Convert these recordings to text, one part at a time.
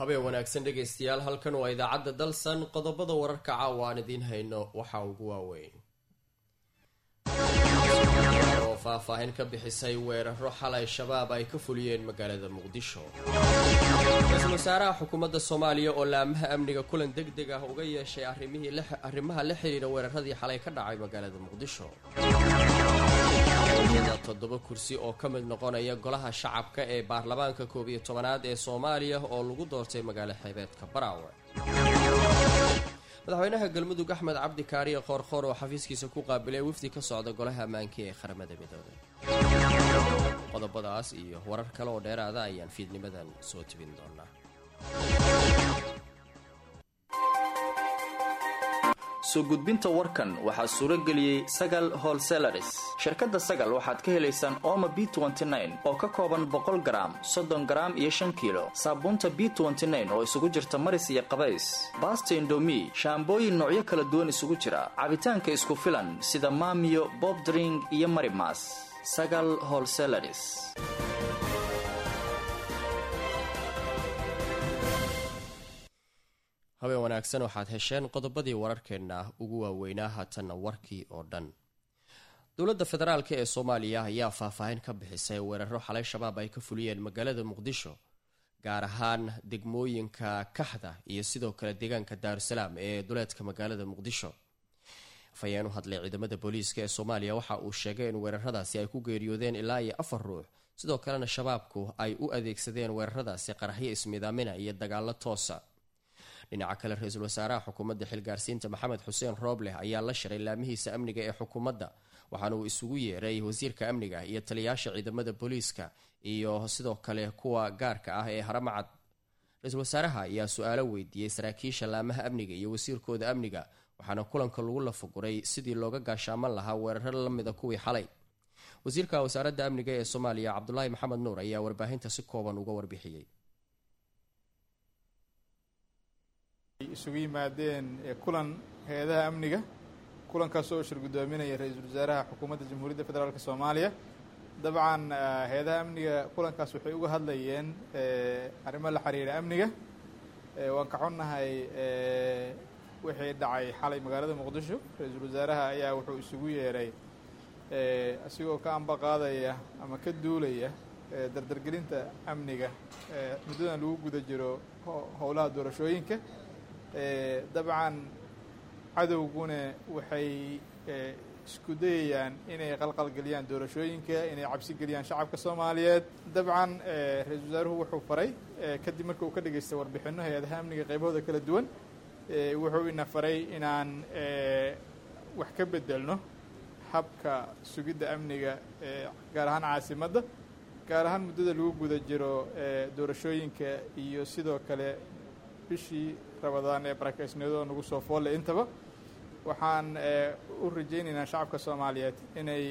habeen wanaagsan dhegaystayaal, halkan waa idaacadda dalsan. qodobada wararka caawa aan idiin hayno waxaa ugu waaweyn oo faahfaahin ka bixisay weeraro xalay shabaab ay ka fuliyeen magaalada muqdisho. ra-iisul wasaaraha xukuumadda soomaaliya oo laamaha amniga kulan degdeg ah uga yeeshay arrimaha la xiriira weeraradii xalay ka dhacay magaalada muqdisho. 7 kursi oo ka mid noqonaya golaha shacabka ee baarlamaanka 11aad ee Soomaaliya oo lagu doortay magaalo xeebeedka Baraawe. madaxweynaha galmudug Axmed Cabdi Kaariye Qoorqoor oo xafiiskiisa ku qaabilay wafdi ka socda golaha ammaanka ee qaramada midoobay. qodobadaas iyo warar kale oo dheeraada ayaan fiidnimadan soo tibin doonaa. soo gudbinta warkan waxaa suuro geliyey Sagal Wholesalers. shirkadda Sagal waxaad ka helaysaan Omo B29 oo ka kooban 100 gram, 30 gram iyo 5 kilo. Saabuunta B29 oo isugu jirta maris iyo qabays. Basta Indomie, shaambooyin noocyo kala duwan isugu jira. Cabitaanka isku filan sida Maamiyo, Bob Drink iyo Marimas. Sagal Wholesalers. habeen wanaagsan, waxaad hesheen qodobadii wararkeena ugu waaweynaa. haatanna warkii oo dhan. dowladda federaalk ee Soomaaliya ayaa faahfaahin ka bixisay weeraro xalay shabaab ay ka fuliyeen magaalada muqdisho, gaar ahaan degmooyinka Kaxda iyo sidoo kale deegaanka Daarusalaam ee duleedka magaalada muqdisho. afhayeen u hadlay ciidamada booliiska ee Soomaaliya waxa uu sheegay in weeraradaasi ay ku geeriyoodeen ilaa 4 ruux, sidoo kalena shabaabku ay u adeegsadeen weeraradaasi qaraxyo ismiidaamina iyo dagaallo toosa. dhinaca kale, ra-iisul wasaaraha xukuumadda xilgaarsiinta Maxamed Xuseen Rooble ayaa la shiray laamihiisa amniga ee xukuumadda, waxaana uu isugu yeeray wasiirka amniga iyo taliyayaasha ciidamada booliiska iyo sidoo kale kuwa gaarka ah ee haramacad. ra-iisul wasaaraha ayaa su-aalo weydiiyey saraakiisha laamaha amniga iyo wasiirkooda amniga, waxaana kulanka lagu lafaguray sidii looga gaashaaman lahaa weeraro lamida kuwii xalay. wasiirka wasaaradda amniga ee Soomaaliya Cabdulaahi Maxamed Nuur ayaa warbaahinta si kooban uga warbixiyey. isugu yimaadeen kulan hay'adaha amniga, kulankaas oo shir gudoominaya ra-iisul wasaaraha xukuumadda Jamhuuriyadda Federaalka Soomaaliya. dabcan hay'adaha amniga kulankaas waxay uga hadlayeen arrimo la xiriira amniga. waan ka xunnahay wixii dhacay xalay magaalada muqdisho. ra-iisul wasaaraha ayaa wuxuu isugu yeeray asigoo ka amba qaadaya ama ka duulaya dardargelinta amniga muddadan lagu guda jiro howlaha doorashooyinka. dabcan cadowguna waxay isku dayayaan inay qalqalgeliyaan doorashooyinka, inay cabsi geliyaan shacabka Soomaaliyeed. dabcan ra-iisul wasaaruhu wuxuu faray kadib markii uu ka dhageystay warbixinno hay'adaha amniga qaybahooda kala duwan, wuxuu ina faray inaan wax ka bedelno habka sugidda amniga gaar ahaan caasimadda, gaar ahaan muddada lagu guda jiro doorashooyinka iyo sidoo kale bishii Ramadaan ee barakaysnimada nagu soo foolle. intaba waxaan u rajaynaynaa shacabka Soomaaliyeed inay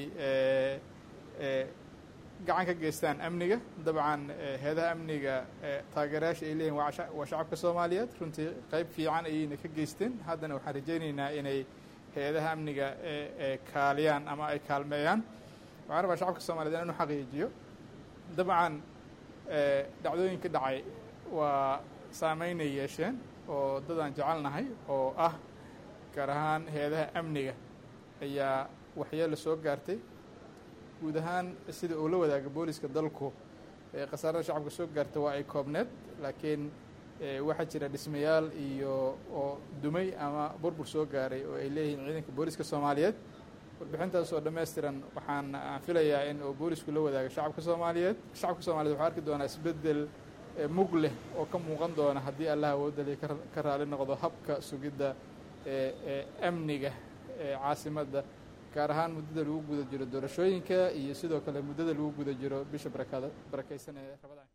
gacan ka geystaan amniga. dabcan hay'adaha amniga taageerayaasha ay leeyihin waa shacabka Soomaaliyeed, runtii qayb fiican ayayna ka geysteen. haddana waxaan rajaynaynaa inay hay'adaha amniga kaaliyaan ama ay kaalmeeyaan. waxaan rabaa shacabka Soomaaliyeed inaan u xaqiijiyo, dabcan dhacdooyinka dhacay waa saameynay yeesheen oo dadaan jecelnahay oo ah gaar ahaan hay-adaha amniga ayaa waxyeelo soo gaartay. guud ahaan sida uu la wadaaga booliska dalku khasaarada shacabka soo gaarta waa ay koobneed, laakiin waxaa jira dhismayaal iyo oo dumay ama burbur soo gaaray oo ay leeyihiin ciidanka booliska Soomaaliyeed. warbixintaas oo dhammaystiran waxaan filayaa in uu boolisku la wadaago shacabka Soomaaliyeed. shacabka Soomaaliyeed waxaa arki doonaa isbeddel mug leh oo ka muuqan doona haddii Allah awoodda ka raali noqdo habka sugidda amniga caasimadda, gaar ahaan muddada lagu guda jiro doorashooyinka iyo sidoo kale muddada lagu guda jiro bisha barakaysan ee Ramadaan.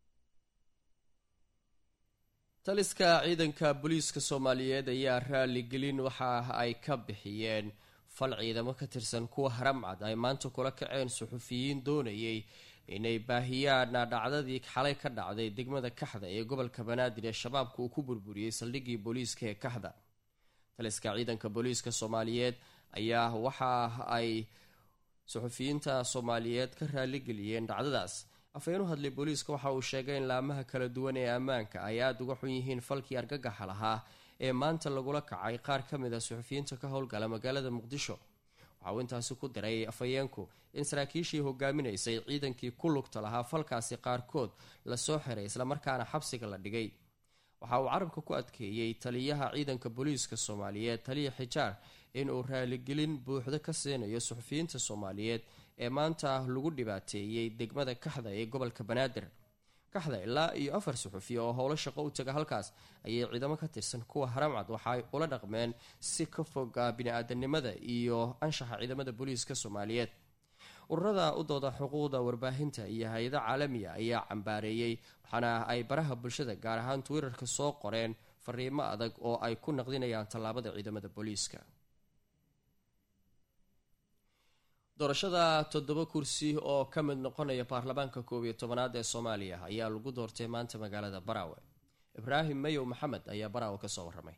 taliska ciidanka booliiska Soomaaliyeed ayaa raaligelin waxa ay ka bixiyeen fal ciidamo ka tirsan kuwa haramcad ay maanta kula kaceen suxufiyiin doonayay inay baahiyaan dhacdadii xalay ka dhacday degmada Kaxda ee gobolka Banaadir ee shabaabku uu ku burburiyay saldhiggii booliiska ee Kaxda. taliska ciidanka booliiska Soomaaliyeed ayaa waxa ay suxufiyiinta Soomaaliyeed ka raaligeliyeen dhacdadaas, afhayeen u hadlay booliiska waxa uu sheegay in laamaha kala duwan ee ammaanka ay aada uga xun yihiin falkii argagaxa lahaa ee maanta lagula kacay qaar ka mid a suxufiyiinta ka howlgala magaalada muqdisho. waxa uu intaasi ku diray afhayeenku in saraakiishii hogaaminaysay ciidankii ku lugta lahaa falkaasi qaarkood lasoo xiray islamarkaana xabsiga la dhigay. waxa uu carabka ku adkeeyey taliyaha ciidanka booliiska soomaaliyeed taliya xijaar inuu raaligelin buuxda ka siinayo suxufiyiinta soomaaliyeed ee maanta lagu dhibaateeyey degmada kaxda ee gobolka banaadir. kaxda ilaa iyo 4 suxufi oo howlo shaqo u taga halkaas ayay ciidamo ka tirsan kuwa haramcad waxay ula dhaqmeen si ka foga bini-aadanimada iyo anshaxa ciidamada booliiska soomaaliyeed. ururada u dooda xuquuqda warbaahinta iyo hay-ada caalamiya ayaa cambaareeyey waxaana ay baraha bulshada gaar ahaan twitterka soo qoreen fariimo adag oo ay ku naqdinayaan tallaabada ciidamada booliiska. doorashada 7 kursi oo ka mid noqonaya baarlamaanka 11aad ee Soomaaliya ayaa lagu doortay maanta magaalada Baraawe. Ibraahim Mayow Maxamed ayaa Baraawe ka soo waramay.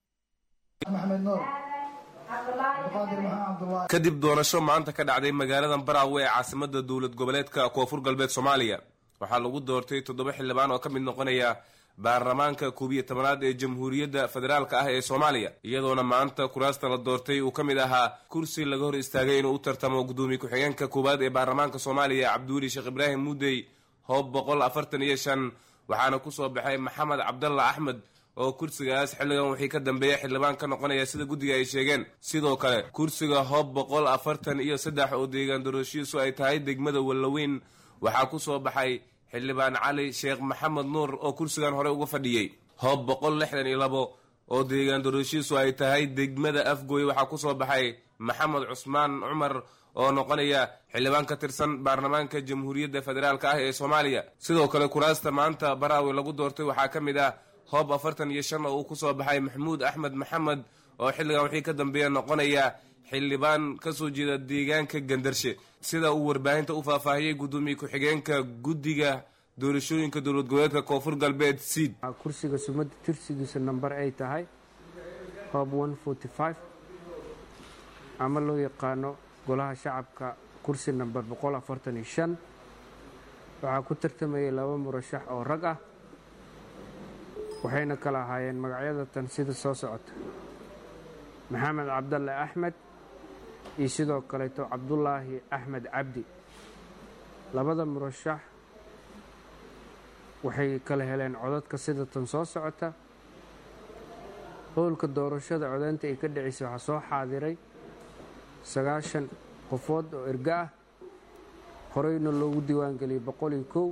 kadib doorasho maanta ka dhacday magaalada Baraawe ee caasimadda dowlad goboleedka Koonfur Galbeed Soomaaliya waxaa lagu doortay 7 xildhibaan oo ka mid noqonaya baarlamaanka 11aad ee Jamhuuriyadda Federaalka ah ee Soomaaliya iyadoona maanta kuraasta la doortay uu ka mid ahaa kursi laga hor istaagay inuu u tartamo gudoomiye ku-xigeenka koowaad ee baarlamaanka Soomaaliya Cabduuli Sheekh Ibraahim Mudey hoob 145 waxaana ku soo baxay Maxamed Cabdalla Axmed oo kursigaas xilligan wixii ka dambeeyay xildhibaan ka noqonaya sida guddiga ay sheegeen. sidoo kale kursiga hoob 143 oo deegaan doorashiisu ay tahay degmada Wallaweyn waxaa ku soo baxay xildhibaan Cali Sheekh Maxamed Nuur oo kursigan hore uga fadhiyay. hoob 162 oo deegaan doorashiisu ay tahay degmada Afgooy waxaa ku soo baxay Maxamed Cusmaan Cumar oo noqonaya xildhibaan ka tirsan baarlamaanka Jamhuuriyadda Federaalka ah ee Soomaaliya. sidoo kale kuraasta maanta Baraawe lagu doortay waxaa ka mid ah hoob 45 oo uu ku soo baxay Maxamuud Axmed Maxamed oo xilligan wixii ka dambeeya noqonaya xildhibaan ka soo jeeda deegaanka Gandarshe sida uu warbaahinta u faahfaahiyay gudoomiye ku-xigeenka guddiga doorashooyinka dowlad goboleedka Koonfur Galbeed Siid. kursiga sumada tirsigiisa number ay tahay hoob 145 ama loo yaqaano golaha shacabka kursi number 145 waxaa ku tartamayay 2 murashax oo rag ah waxayna kala ahaayeen magacyada tan sida soo socota: Maxamed Cabdalle Axmed iyo sidoo kaleeto Cabdulaahi Axmed Cabdi. labada murashax waxay kala heleen codadka sida tan soo socota: howlka doorashada codeynta ay ka dhaceysay waxaa soo xaadiray 90 qofood oo erga ah, horeyna loogu diiwaangeliyay 101.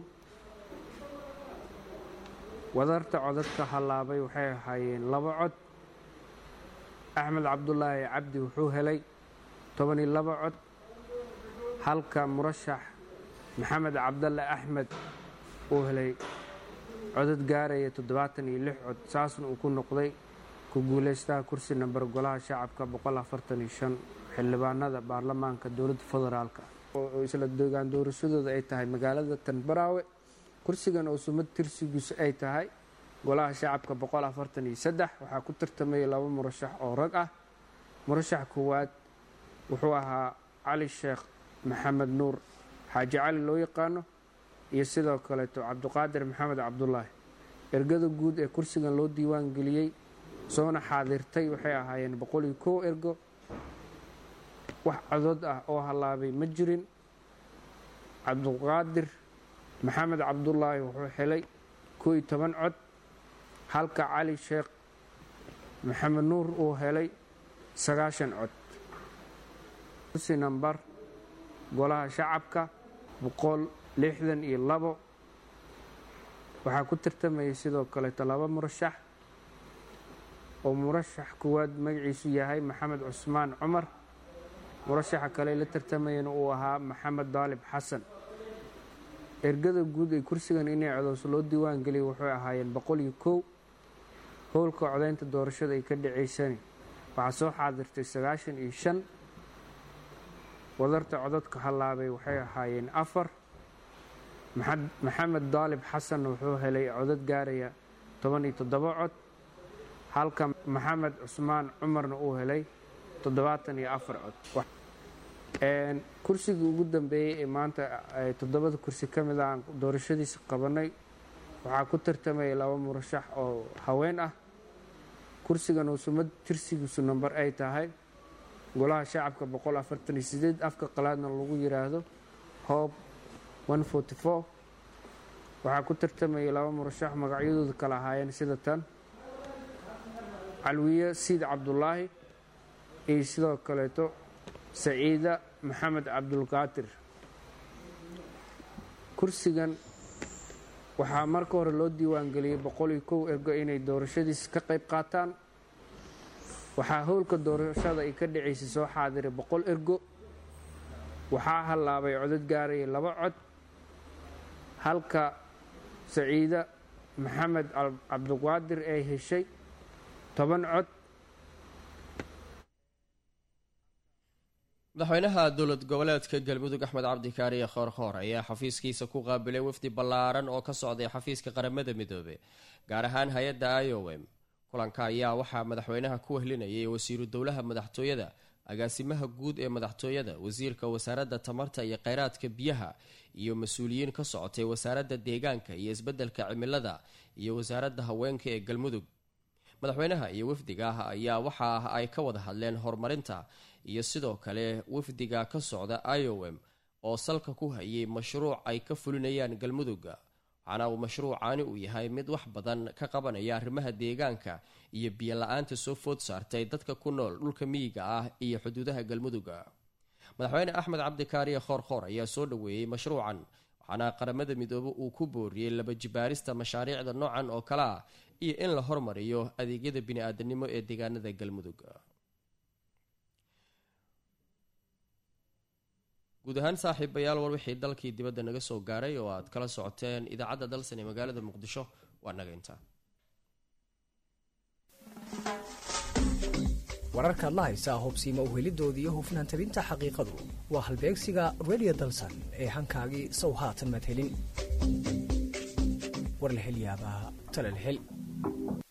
wadarta codadka halaabay waxay ahaayeen 2 cod. Axmed Cabdulaahi Cabdi wuxuu helay 12 cod, halka murashax Maxamed Cabdalle Axmed uu helay codad gaaraya 76 cod. saasna uu ku noqday ku guuleystaha kursi number golaha shacabka 145 xildhibaanada baarlamaanka dowladda federaalka oo isla deegaan doorashadooda ay tahay magaalada tan Baraawe. kursigan oo sumad tirsigiisu ay tahay golaha shacabka 143 waxaa ku tartamay 2 murashax oo rag ah. murashax koowaad wuxuu ahaa Cali Sheekh Maxamed Nuur Xaaji Cali loo yaqaano iyo sidoo kale Cabdiqaadir Maxamed Cabdulaahi. ergada guud ee kursigan loo diiwaan geliyay soona xaadirtay waxay ahaayeen 101 ergo. wax codad ah oo halaabay ma jirin. Cabdiqaadir Maxamed Cabdulaahi wuxuu helay 11 cod, halka Cali Sheekh Maxamed Nuur uu helay 90 cod. kursi number golaha shacabka 162 waxaa ku tartamayay sidoo kale 2 murashax oo murashax koowaad magaciisu yahay Maxamed Cusmaan Cumar. murashaxa kale la tartamayana uu ahaa Maxamed Daalib Xasan. ergada guud ee kursigan inay codowso loo diiwaan geliyay waxay ahaayeen 101. howlka codeynta doorashada ay ka dhaceysay waxaa soo xaadirtay 95. wadarta codadka halaabay waxay ahaayeen 4. Maxamed Daalib Xasan wuxuu helay codad gaaraya 17 cod, halka Maxamed Cusmaan Cumarna uu helay 74 cod. kursigii ugu dambeeyey ee maanta 7 kursi ka mid aan doorashadiisa qabanay waxaa ku tartamaya 2 murashax oo haween ah. kursigan uu sumad tirsigiisu number ay tahay golaha shacabka 148 afka qalaadna lagu yiraahdo hoob 144. waxaa ku tartamaya 2 murashax magacyadooda kala ahaayeen sida tan calwiye siid cabdulaahi iyo sidoo kaleeto saciida maxamed cabdulqaadir. kursigan waxaa marka hore loo diiwaangeliyey 101 ergo inay doorashadiisa ka qayb qaataan. waxaa howlka doorashada ay ka dhacaysay soo xaadiray 100 ergo. waxaa halaabay codad gaaraya 2 cod, halka saciida maxamed cabdulqaadir ay heshay 10 cod. madaxweynaha dowlad goboleedka galmudug axmed cabdi kaariye khoorkhoor ayaa xafiiskiisa ku qaabilay wafdi ballaaran oo ka socday xafiiska qaramada midoobe gaar ahaan hay-adda IOM. kulanka ayaa waxaa madaxweynaha ku wehlinayay wasiiru dowlaha madaxtooyada, agaasimaha guud ee madaxtooyada, wasiirka wasaaradda tamarta iyo kheyraadka biyaha iyo mas-uuliyiin ka socotay wasaaradda deegaanka iyo isbeddelka cimilada iyo wasaaradda haweenka ee galmudug. madaxweynaha iyo wafdiga ayaa waxa ay ka wada hadleen horumarinta iyo sidoo kale wafdiga ka socda IOM oo salka ku hayay mashruuc ay ka fulinayaan galmudug, waxaana uu mashruucaani uu yahay mid wax badan ka qabanaya arrimaha deegaanka iyo biyo la-aanta soo food saartay dadka ku nool dhulka miyiga ah iyo xuduudaha galmudug. madaxweyne axmed cabdi kaariye khoorkhoor ayaa soo dhoweeyey mashruucan, waxaana qaramada midoobe uu ku booriyey laba jibaarista mashaariicda noocan oo kale ah iyo in la hormariyo adeegyada bini-aadanimo ee deegaanada galmudug. guud ahaan saaxiibayaal war wixii dalkii dibadda naga soo gaaray oo aad kala socoteen idaacadda dalsan ee magaalada muqdisho waa naga intaa. wararkaad la haysaa hubsiima uhelidoodii iyo hufnaan tabinta xaqiiqadu waa halbeegsiga radio dalsan ee hankaagii sow haatan maad helin. war la hel yaabaa tala la hel.